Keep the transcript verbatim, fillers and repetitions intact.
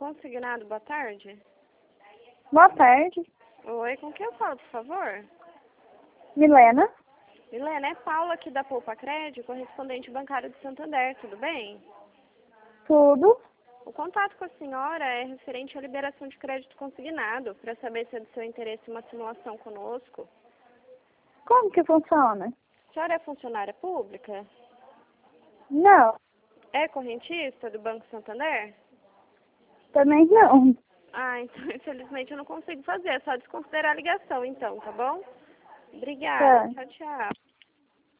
Consignado, boa tarde. Boa tarde. Oi, com quem eu falo, por favor? Milena? Milena, é Paula aqui da Poupa Crédito, correspondente bancário de Santander, tudo bem? Tudo? O contato com a senhora é referente à liberação de crédito consignado, para saber se é do seu interesse uma simulação conosco. Como que funciona? A senhora é funcionária pública? Não, É correntista do Banco Santander? também não. Ah, então infelizmente eu não consigo fazer, é só desconsiderar a ligação então, tá bom? Obrigada, Tá. tchau, tchau.